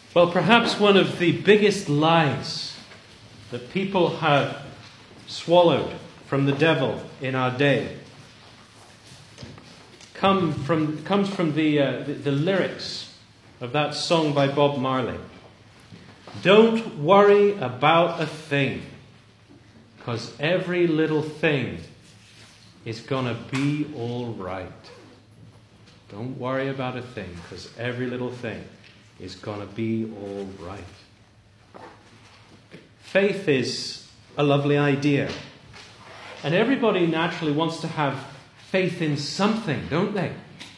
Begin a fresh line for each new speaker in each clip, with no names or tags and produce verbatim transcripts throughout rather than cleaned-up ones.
Well, perhaps one of the biggest lies that people have swallowed from the devil in our day come from, comes from the, uh, the, the lyrics of that song by Bob Marley. Don't worry about a thing, because every little thing is going to be all right. Don't worry about a thing, because every little thing is going to be all right. Faith is a lovely idea. And everybody naturally wants to have faith in something, don't they?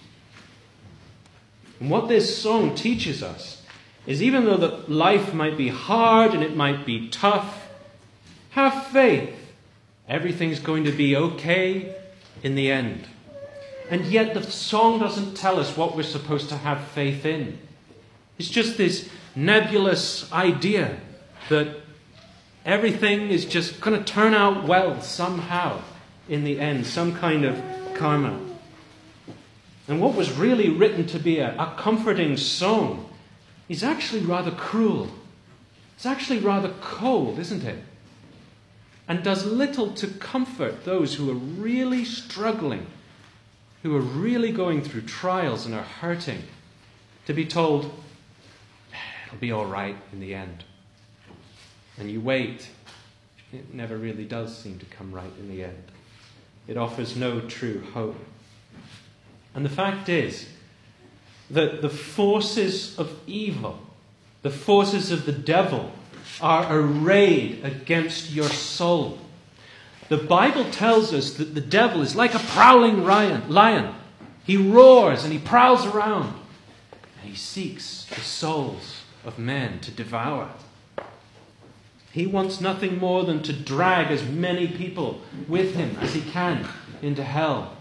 And what this song teaches us is, even though that life might be hard and it might be tough, have faith. Everything's going to be okay in the end. And yet the song doesn't tell us what we're supposed to have faith in. It's just this nebulous idea that everything is just going to turn out well somehow in the end, some kind of karma. And what was really written to be a, a comforting song is actually rather cruel. It's actually rather cold, isn't it? And does little to comfort those who are really struggling, who are really going through trials and are hurting, to be told, it'll be all right in the end. And you wait. It never really does seem to come right in the end. It offers no true hope. And the fact is that the forces of evil, the forces of the devil, are arrayed against your soul. The Bible tells us that the devil is like a prowling lion. He roars and he prowls around. And he seeks the souls of men to devour. He wants nothing more than to drag as many people with him as he can into hell.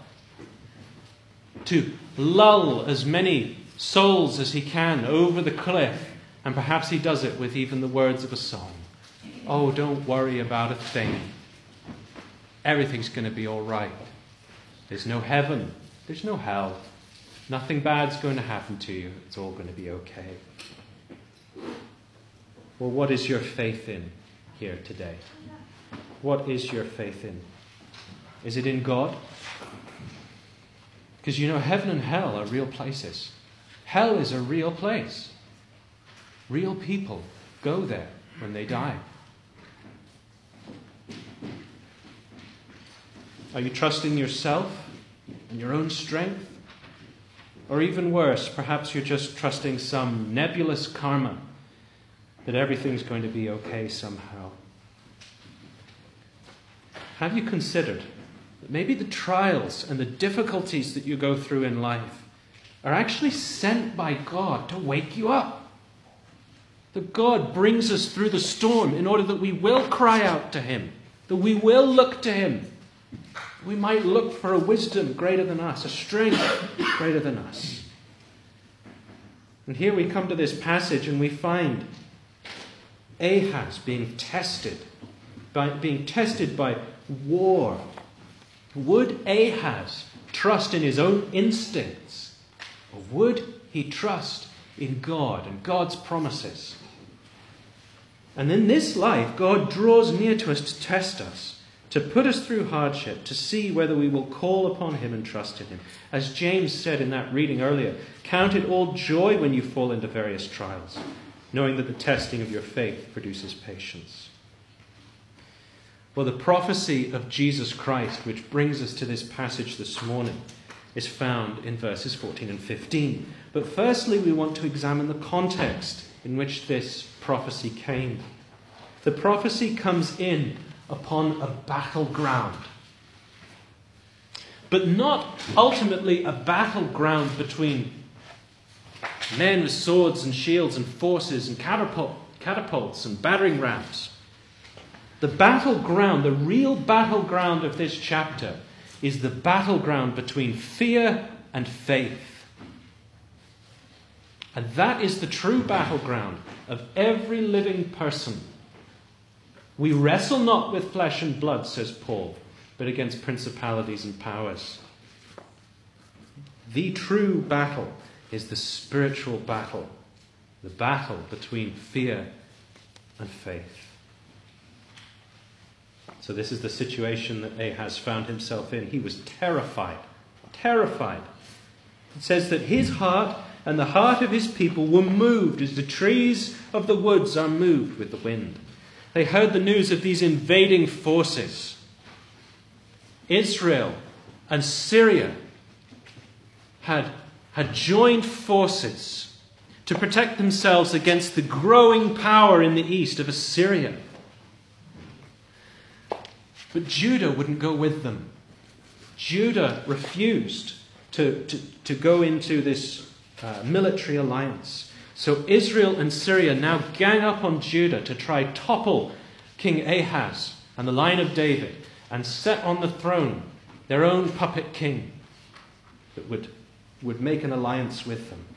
To lull as many souls as he can over the cliff. And perhaps he does it with even the words of a song. Oh, don't worry about a thing. Everything's going to be all right. There's no heaven. There's no hell. Nothing bad's going to happen to you. It's all going to be okay. Well, what is your faith in here today? What is your faith in? Is it in God? Because you know, heaven and hell are real places. Hell is a real place. Real people go there when they die. Are you trusting yourself and your own strength? Or even worse, perhaps you're just trusting some nebulous karma that everything's going to be okay somehow. Have you considered that maybe the trials and the difficulties that you go through in life are actually sent by God to wake you up? That God brings us through the storm in order that we will cry out to Him, that we will look to Him. We might look for a wisdom greater than us, a strength greater than us. And here we come to this passage and we find Ahaz being tested, by being tested by war. Would Ahaz trust in his own instincts, or would he trust in God and God's promises? And in this life, God draws near to us to test us, to put us through hardship, to see whether we will call upon Him and trust in Him. As James said in that reading earlier, count it all joy when you fall into various trials, knowing that the testing of your faith produces patience. Well, the prophecy of Jesus Christ, which brings us to this passage this morning, is found in verses fourteen and fifteen. But firstly, we want to examine the context in which this prophecy came. The prophecy comes in upon a battleground, but not ultimately a battleground between men with swords and shields and forces and catapult, catapults and battering rams. The battleground, the real battleground of this chapter, is the battleground between fear and faith. And that is the true battleground of every living person. We wrestle not with flesh and blood, says Paul, but against principalities and powers. The true battle is the spiritual battle. The battle between fear and faith. So this is the situation that Ahaz found himself in. He was terrified. Terrified. It says that his heart and the heart of his people were moved as the trees of the woods are moved with the wind. They heard the news of these invading forces. Israel and Syria had, had joined forces to protect themselves against the growing power in the east of Assyria. But Judah wouldn't go with them. Judah refused to, to, to go into this uh, military alliance. So Israel and Syria now gang up on Judah to try topple King Ahaz and the line of David and set on the throne their own puppet king that would, would make an alliance with them.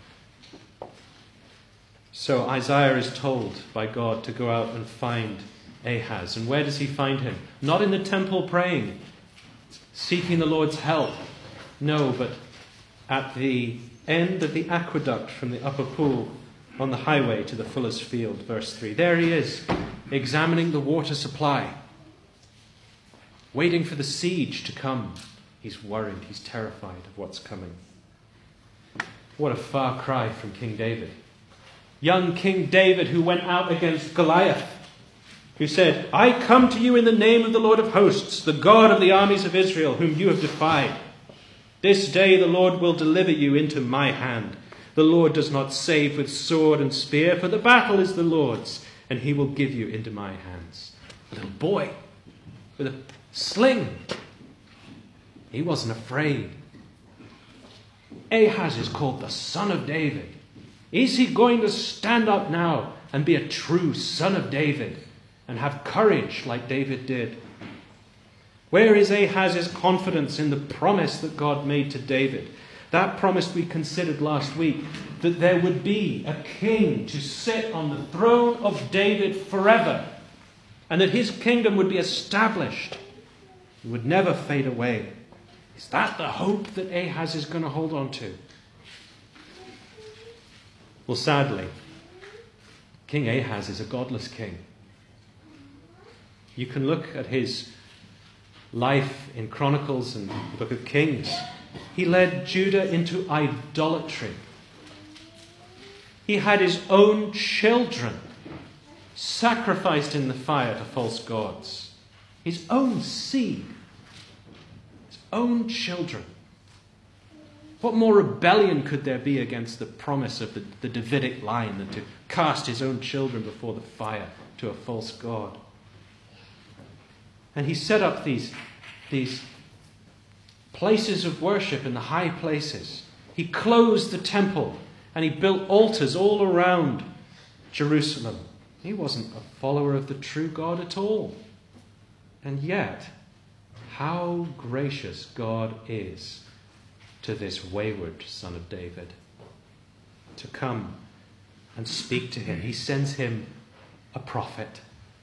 So Isaiah is told by God to go out and find Ahaz. And where does he find him? Not in the temple praying, seeking the Lord's help. No, but at the end of the aqueduct from the upper pool on the highway to the fuller's field, verse three. There he is, examining the water supply, waiting for the siege to come. He's worried, he's terrified of what's coming. What a far cry from King David. Young King David, who went out against Goliath, who said, I come to you in the name of the Lord of hosts, the God of the armies of Israel, whom you have defied. This day the Lord will deliver you into my hand. The Lord does not save with sword and spear, for the battle is the Lord's, and he will give you into my hands. A little boy with a sling. He wasn't afraid. Ahaz is called the son of David. Is he going to stand up now and be a true son of David and have courage like David did? Where is Ahaz's confidence in the promise that God made to David? That promise we considered last week, that there would be a king to sit on the throne of David forever, and that his kingdom would be established and would never fade away. Is that the hope that Ahaz is going to hold on to? Well, sadly, King Ahaz is a godless king. You can look at his life in Chronicles and the Book of Kings. He led Judah into idolatry. He had his own children sacrificed in the fire to false gods. His own seed. His own children. What more rebellion could there be against the promise of the, the Davidic line than to cast his own children before the fire to a false god? And he set up these, these places of worship in the high places. He closed the temple and he built altars all around Jerusalem. He wasn't a follower of the true God at all. And yet, how gracious God is to this wayward son of David to come and speak to him. He sends him a prophet.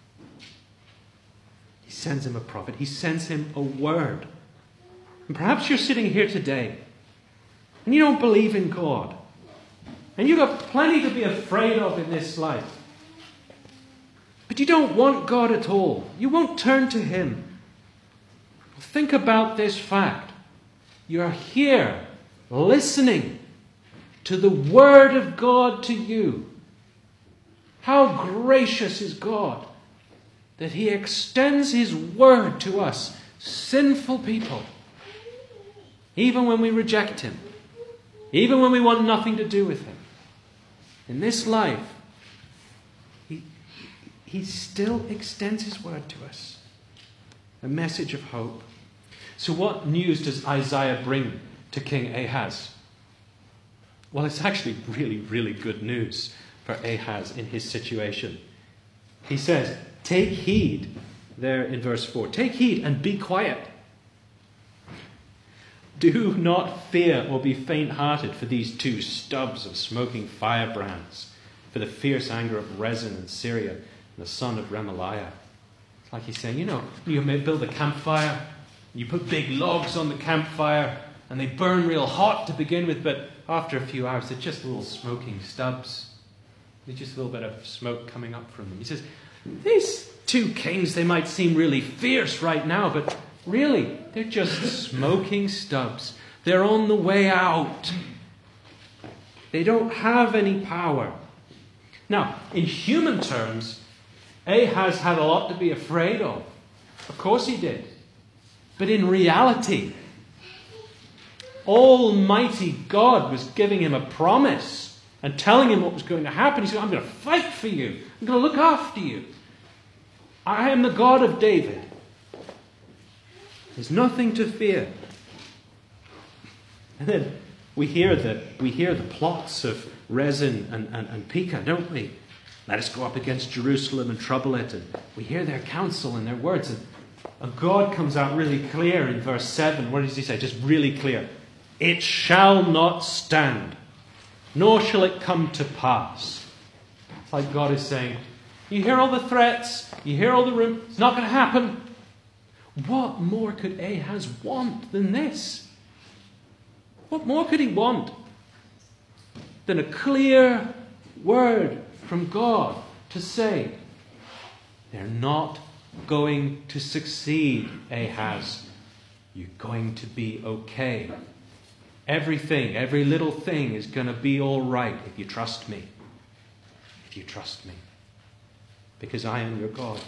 He sends him a prophet. He sends him a word. And perhaps you're sitting here today and you don't believe in God. And you've got plenty to be afraid of in this life. But you don't want God at all. You won't turn to him. Think about this fact. You're here listening to the word of God to you. How gracious is God that he extends his word to us, sinful people, even when we reject him, even when we want nothing to do with him. In this life, he, he still extends his word to us, a message of hope. So what news does Isaiah bring to King Ahaz? Well, it's actually really, really good news for Ahaz in his situation. He says, take heed, there in verse four, take heed and be quiet. Do not fear or be faint-hearted for these two stubs of smoking firebrands, for the fierce anger of Rezin and Syria and the son of Remaliah. It's like he's saying, you know, you may build a campfire, you put big logs on the campfire, and they burn real hot to begin with, but after a few hours, they're just little smoking stubs. There's just a little bit of smoke coming up from them. He says, these two kings, they might seem really fierce right now, but really, they're just smoking stubs. They're on the way out. They don't have any power. Now, in human terms, Ahaz had a lot to be afraid of. Of course he did. But in reality, Almighty God was giving him a promise and telling him what was going to happen. He said, I'm going to fight for you. I'm going to look after you. I am the God of David. There's nothing to fear. And then we hear the, we hear the plots of Rezin and, and, and Pekah, don't we? Let us go up against Jerusalem and trouble it. And we hear their counsel and their words. And, and God comes out really clear in verse seven. What does he say? Just really clear. It shall not stand, nor shall it come to pass. It's like God is saying, you hear all the threats, you hear all the rumors, it's not going to happen. What more could Ahaz want than this? What more could he want than a clear word from God to say, they're not going to succeed, Ahaz. You're going to be okay. Everything, every little thing is going to be all right if you trust me. If you trust me. Because I am your God.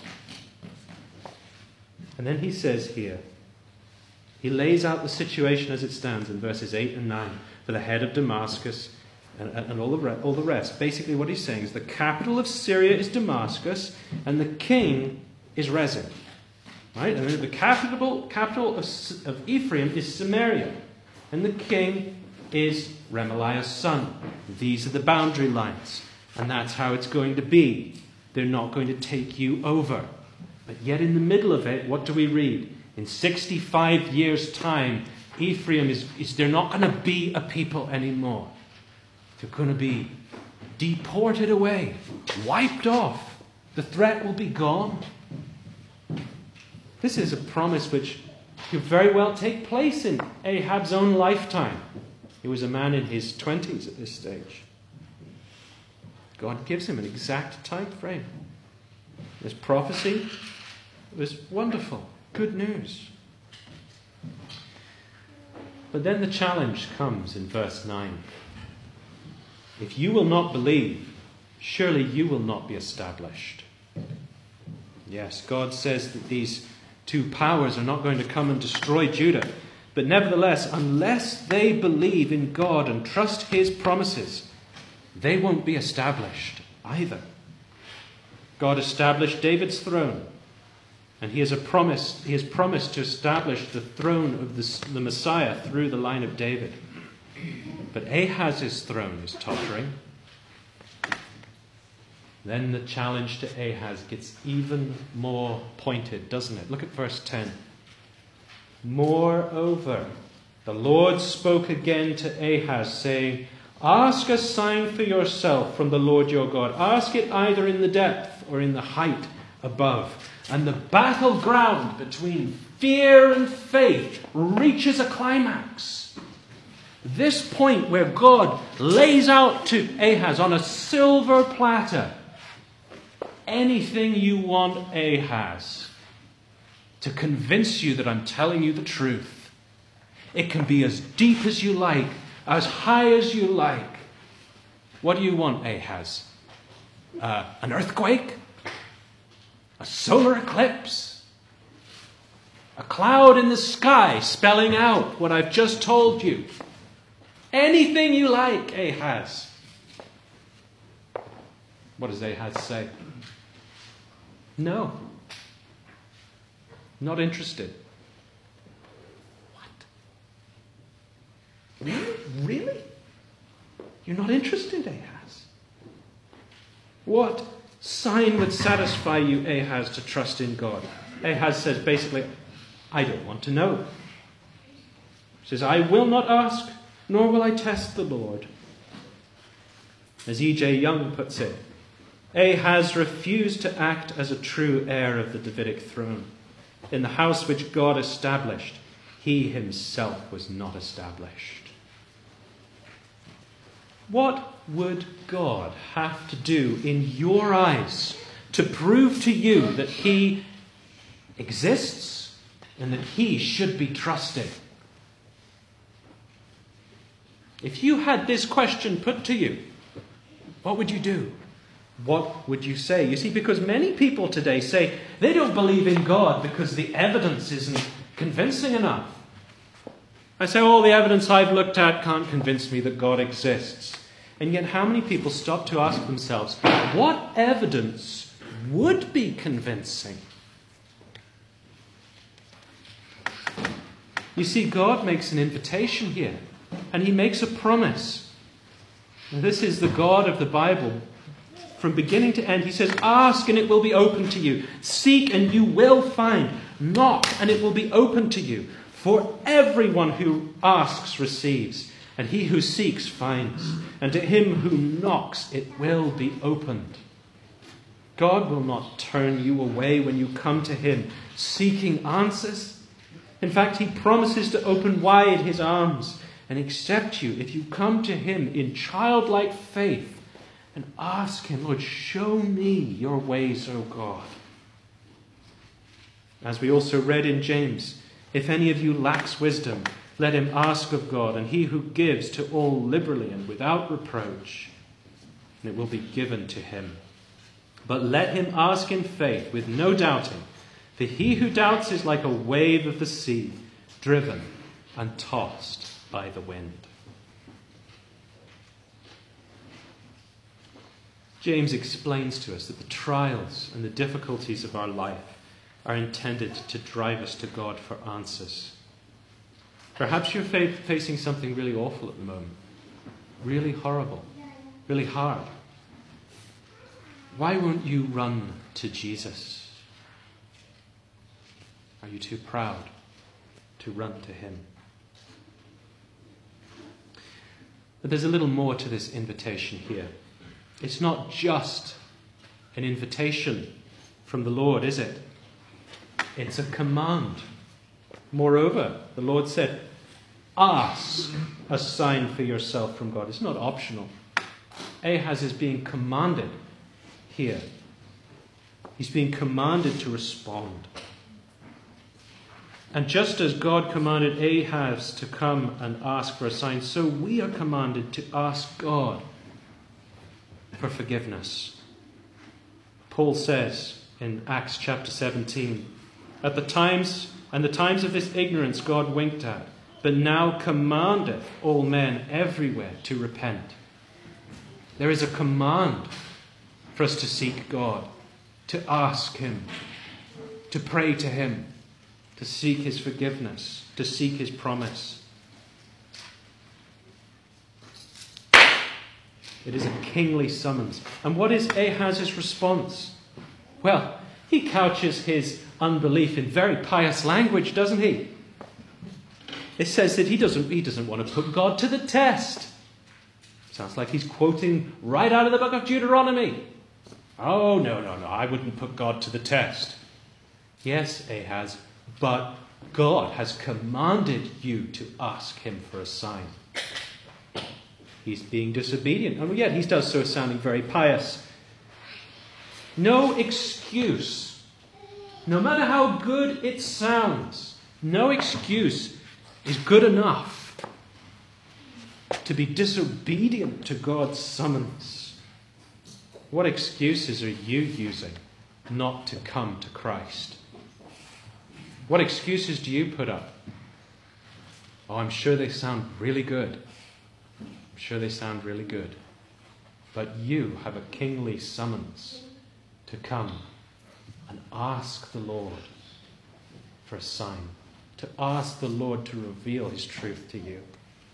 And then he says here, he lays out the situation as it stands in verses eight and nine for the head of Damascus and, and all, the re- all the rest. Basically what he's saying is the capital of Syria is Damascus and the king is Rezin. Right? And then the capital, capital of, of Ephraim is Samaria. And the king is Remaliah's son. These are the boundary lines. And that's how it's going to be. They're not going to take you over. But yet in the middle of it, what do we read? In sixty-five years' time, Ephraim is, is they're not going to be a people anymore. They're going to be deported away, wiped off. The threat will be gone. This is a promise which could very well take place in Ahab's own lifetime. He was a man in his twenties at this stage. God gives him an exact time frame. This prophecy was wonderful. Good news. But then the challenge comes in verse nine. If you will not believe, surely you will not be established. Yes, God says that these two powers are not going to come and destroy Judah. But nevertheless, unless they believe in God and trust his promises, they won't be established either. God established David's throne. And he has, a promise, he has promised to establish the throne of the, the Messiah through the line of David. But Ahaz's throne is tottering. Then the challenge to Ahaz gets even more pointed, doesn't it? Look at verse ten. Moreover, the Lord spoke again to Ahaz, saying, ask a sign for yourself from the Lord your God. Ask it either in the depth or in the height above. And the battleground between fear and faith reaches a climax. This point where God lays out to Ahaz on a silver platter anything you want, Ahaz, to convince you that I'm telling you the truth. It can be as deep as you like, as high as you like. What do you want, Ahaz? Uh, an earthquake? A solar eclipse? A cloud in the sky spelling out what I've just told you? Anything you like, Ahaz. What does Ahaz say? No. Not interested. What? Really? Really? You're not interested, Ahaz? What sign would satisfy you, Ahaz, to trust in God? Ahaz says basically, I don't want to know. He says, I will not ask, nor will I test the Lord. As E J Young puts it, Ahaz refused to act as a true heir of the Davidic throne. In the house which God established, he himself was not established. What would God have to do in your eyes to prove to you that he exists and that he should be trusted? If you had this question put to you, what would you do? What would you say? You see, because many people today say they don't believe in God because the evidence isn't convincing enough. I say, all the evidence I've looked at can't convince me that God exists. And yet how many people stop to ask themselves, what evidence would be convincing? You see, God makes an invitation here, and he makes a promise. And this is the God of the Bible. From beginning to end, he says, ask and it will be open to you. Seek and you will find. Knock and it will be open to you. For everyone who asks receives, and he who seeks finds. And to him who knocks it will be opened. God will not turn you away when you come to him seeking answers. In fact, he promises to open wide his arms and accept you if you come to him in childlike faith and ask him, Lord, show me your ways, O God. As we also read in James, if any of you lacks wisdom, let him ask of God, and he who gives to all liberally and without reproach, and it will be given to him. But let him ask in faith with no doubting, for he who doubts is like a wave of the sea, driven and tossed by the wind. James explains to us that the trials and the difficulties of our life are intended to drive us to God for answers. Perhaps you're fa- facing something really awful at the moment, really horrible, really hard. Why won't you run to Jesus? Are you too proud to run to him? But there's a little more to this invitation here. It's not just an invitation from the Lord, is it? It's a command. Moreover, the Lord said, ask a sign for yourself from God. It's not optional. Ahaz is being commanded here. He's being commanded to respond. And just as God commanded Ahaz to come and ask for a sign, so we are commanded to ask God for forgiveness. Paul says in Acts chapter seventeen, at the times and the times of this ignorance God winked at, but now commandeth all men everywhere to repent. There is a command for us to seek God, to ask him, to pray to him, to seek his forgiveness, to seek his promise. It is a kingly summons. And what is Ahaz's response? Well, he couches his unbelief in very pious language, doesn't he? It says that he doesn't, he doesn't want to put God to the test. Sounds like he's quoting right out of the book of Deuteronomy. Oh, no, no, no, I wouldn't put God to the test. Yes, Ahaz, but God has commanded you to ask him for a sign. He's being disobedient, and yet he does so sounding very pious. No excuse, no matter how good it sounds, no excuse is good enough to be disobedient to God's summons. What excuses are you using not to come to Christ? What excuses do you put up? Oh, I'm sure they sound really good. I'm sure they sound really good. But you have a kingly summons to come and ask the Lord for a sign, to ask the Lord to reveal his truth to you.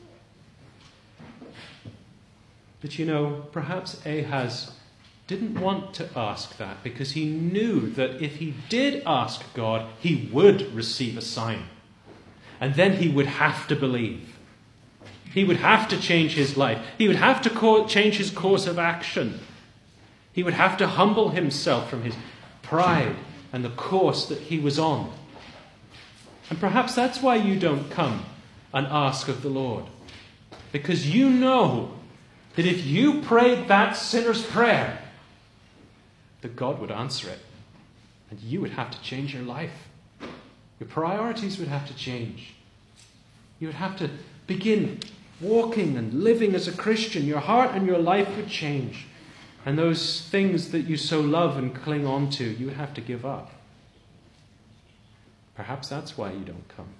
But you know, perhaps Ahaz didn't want to ask that because he knew that if he did ask God, he would receive a sign. And then he would have to believe. He would have to change his life. He would have to co- change his course of action. He would have to humble himself from his pride and the course that he was on. And perhaps that's why you don't come and ask of the Lord. Because you know that if you prayed that sinner's prayer, that God would answer it. And you would have to change your life. Your priorities would have to change. You would have to begin walking and living as a Christian. Your heart and your life would change. And those things that you so love and cling on to, you would have to give up. Perhaps that's why you don't come.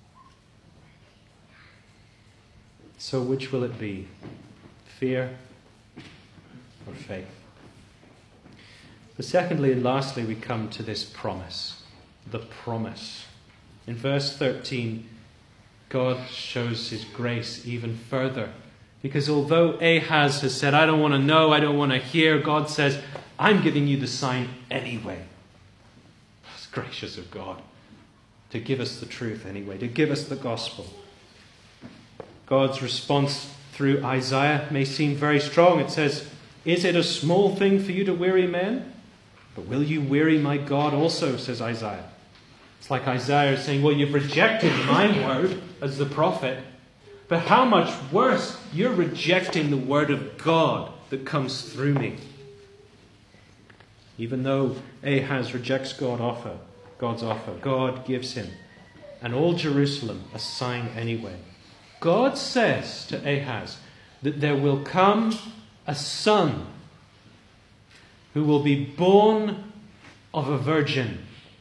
So which will it be? Fear or faith? But secondly and lastly, we come to this promise. The promise. In verse thirteen, God shows his grace even further. Because although Ahaz has said, I don't want to know, I don't want to hear, God says, I'm giving you the sign anyway. It's gracious of God to give us the truth anyway, to give us the gospel. God's response through Isaiah may seem very strong. It says, is it a small thing for you to weary men? But will you weary my God also, says Isaiah. It's like Isaiah saying, well, you've rejected my word as the prophet, but how much worse, you're rejecting the word of God that comes through me. Even though Ahaz rejects God offer, God's offer, God gives him and all Jerusalem a sign anyway. God says to Ahaz that there will come a son who will be born of a virgin.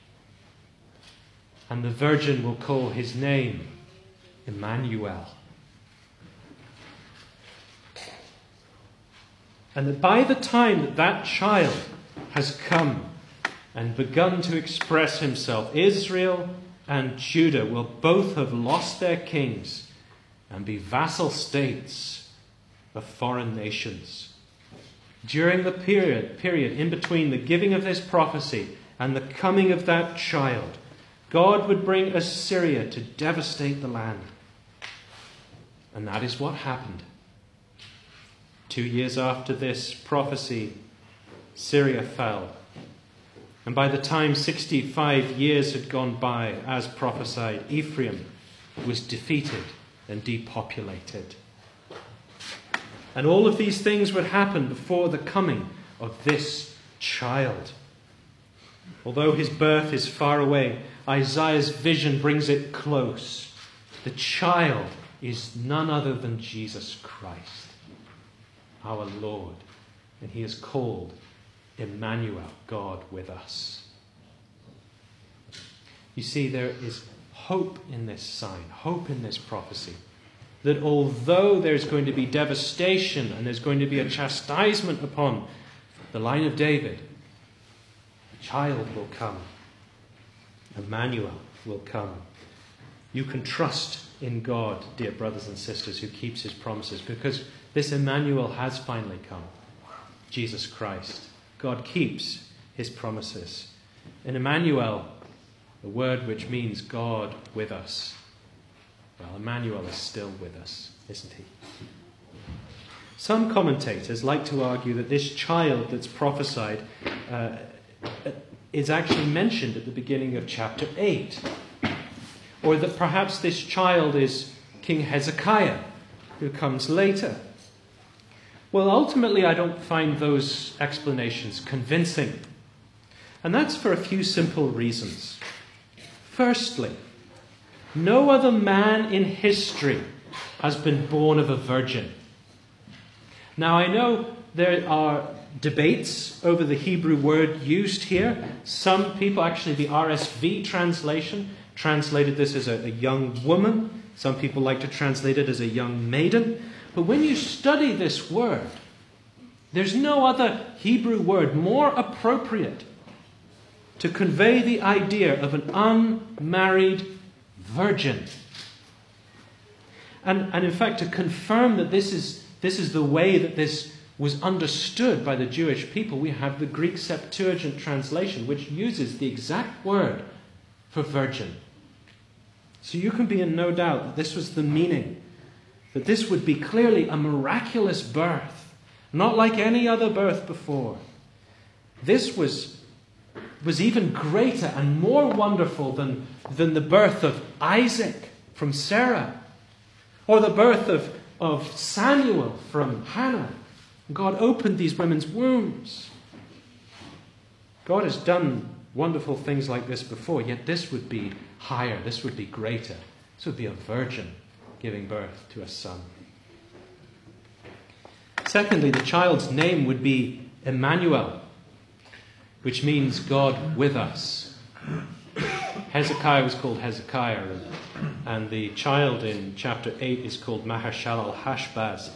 And the virgin will call his name Emmanuel. And that by the time that that child has come and begun to express himself, Israel and Judah will both have lost their kings and be vassal states of foreign nations. During the period, period in between the giving of this prophecy and the coming of that child, God would bring Assyria to devastate the land. And that is what happened. Two years after this prophecy, Syria fell. And by the time sixty-five years had gone by, as prophesied, Ephraim was defeated and depopulated. And all of these things would happen before the coming of this child. Although his birth is far away, Isaiah's vision brings it close. The child is none other than Jesus Christ, our Lord. And he is called Emmanuel, God with us. You see, there is hope in this sign, hope in this prophecy. That although there's going to be devastation and there's going to be a chastisement upon the line of David, a child will come. Emmanuel will come. You can trust in God, dear brothers and sisters, who keeps his promises, because this Emmanuel has finally come. Jesus Christ. God keeps his promises. In Emmanuel, the word which means God with us. Well, Emmanuel is still with us, isn't he? Some commentators like to argue that this child that's prophesied uh, is actually mentioned at the beginning of chapter eight. Or that perhaps this child is King Hezekiah, who comes later. Well, ultimately, I don't find those explanations convincing. And that's for a few simple reasons. Firstly, no other man in history has been born of a virgin. Now, I know there are debates over the Hebrew word used here. Some people, actually the R S V translation, translated this as a, a young woman. Some people like to translate it as a young maiden. But when you study this word, there's no other Hebrew word more appropriate to convey the idea of an unmarried virgin. And, and in fact, to confirm that this is, this is the way that this was understood by the Jewish people, we have the Greek Septuagint translation, which uses the exact word for virgin. So you can be in no doubt that this was the meaning, that this would be clearly a miraculous birth, not like any other birth before. This was, was even greater and more wonderful than, than the birth of Isaac from Sarah, or the birth of, of Samuel from Hannah. God opened these women's wombs. God has done wonderful things like this before, yet this would be higher, this would be greater. This would be a virgin giving birth to a son. Secondly, the child's name would be Emmanuel, which means God with us. Hezekiah was called Hezekiah, and, and the child in chapter eight is called Maher-shalal-hash-baz.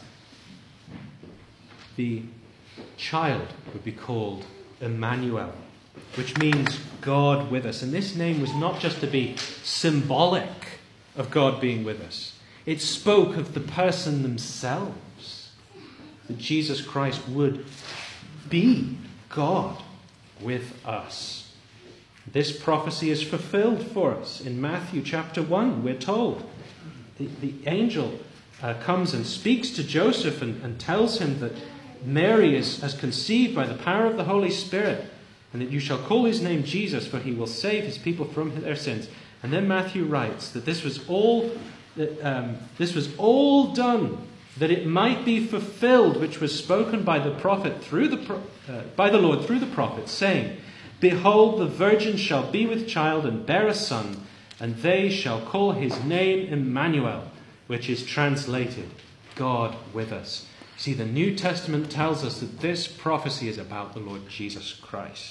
The child would be called Emmanuel, which means God with us. And this name was not just to be symbolic of God being with us. It spoke of the person themselves, that Jesus Christ would be God with us. This prophecy is fulfilled for us. In Matthew chapter one, we're told the, the angel uh, comes and speaks to Joseph and, and tells him that Mary is, has conceived by the power of the Holy Spirit, and that you shall call his name Jesus, for he will save his people from their sins. And then Matthew writes that this was all that um, this was all done that it might be fulfilled, which was spoken by the prophet through the pro- uh, by the Lord through the prophet, saying, "Behold, the virgin shall be with child and bear a son, and they shall call his name Emmanuel," which is translated, God with us. See, the New Testament tells us that this prophecy is about the Lord Jesus Christ.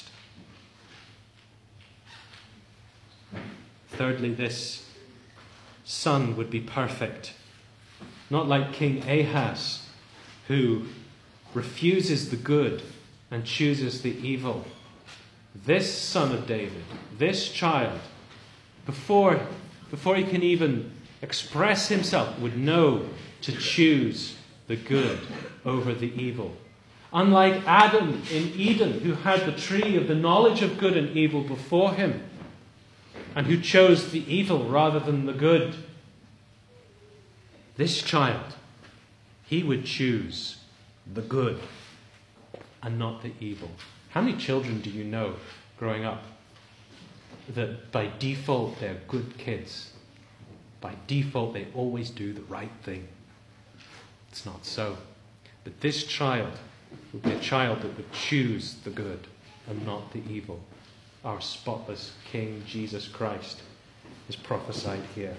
Thirdly, this son would be perfect. Not like King Ahaz, who refuses the good and chooses the evil. This son of David, this child, before, before he can even express himself, would know to choose the good over the evil. Unlike Adam in Eden, who had the tree of the knowledge of good and evil before him, and who chose the evil rather than the good. This child, he would choose the good and not the evil. How many children do you know growing up that by default they're good kids? By default they always do the right thing. It's not so. But this child would be a child that would choose the good and not the evil. Our spotless King Jesus Christ is prophesied here.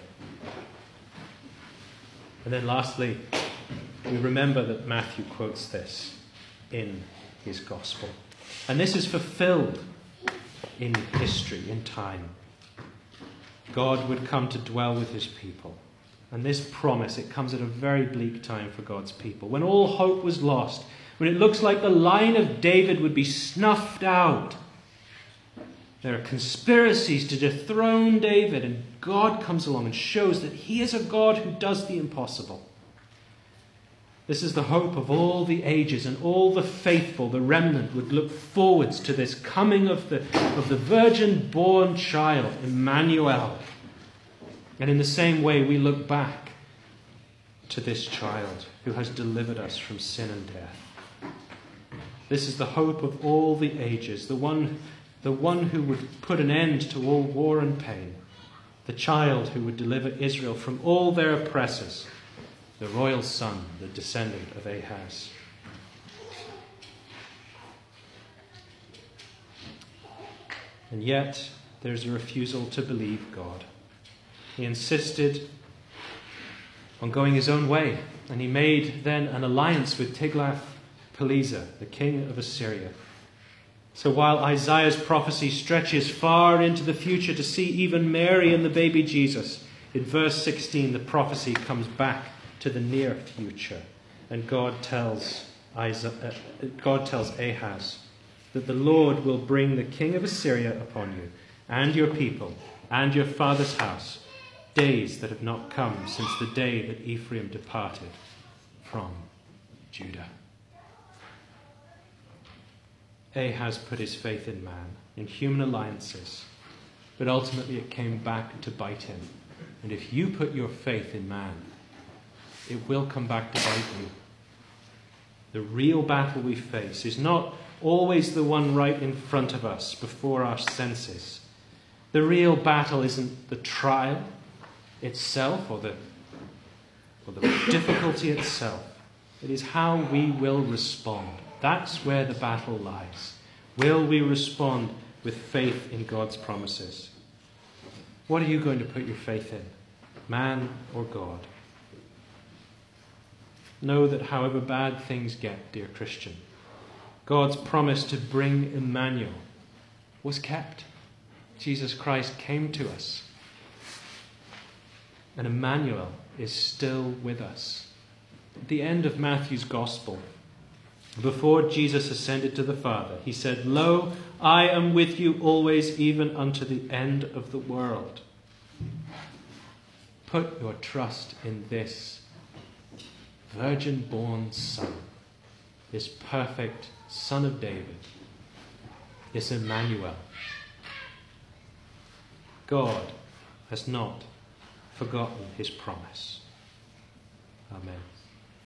And then lastly, we remember that Matthew quotes this in his gospel. And this is fulfilled in history, in time. God would come to dwell with his people. And this promise, it comes at a very bleak time for God's people. When all hope was lost, when it looks like the line of David would be snuffed out. There are conspiracies to dethrone David, and God comes along and shows that he is a God who does the impossible. This is the hope of all the ages, and all the faithful, the remnant, would look forwards to this coming of the, of the virgin-born child, Emmanuel. And in the same way, we look back to this child who has delivered us from sin and death. This is the hope of all the ages, the one, the one who would put an end to all war and pain, the child who would deliver Israel from all their oppressors, the royal son, the descendant of Ahaz. And yet, there's a refusal to believe God. He insisted on going his own way, and he made then an alliance with Tiglath-Pileser, the king of Assyria. So while Isaiah's prophecy stretches far into the future to see even Mary and the baby Jesus, in verse sixteen the prophecy comes back to the near future, and God tells Isaiah, uh, God tells Ahaz that the Lord will bring the king of Assyria upon you, and your people, and your father's house, days that have not come since the day that Ephraim departed from Judah. Ahaz put his faith in man, in human alliances, but ultimately it came back to bite him. And if you put your faith in man, it will come back to bite you. The real battle we face is not always the one right in front of us, before our senses. The real battle isn't the trial itself, or the or the difficulty itself. It is how we will respond. That's where the battle lies. Will we respond with faith in God's promises? What are you going to put your faith in? Man or God? Know that however bad things get, dear Christian, God's promise to bring Emmanuel was kept. Jesus Christ came to us. And Emmanuel is still with us. At the end of Matthew's Gospel, before Jesus ascended to the Father, he said, "Lo, I am with you always, even unto the end of the world." Put your trust in this virgin-born Son, this perfect Son of David, this Emmanuel. God has not forgotten his promise. Amen.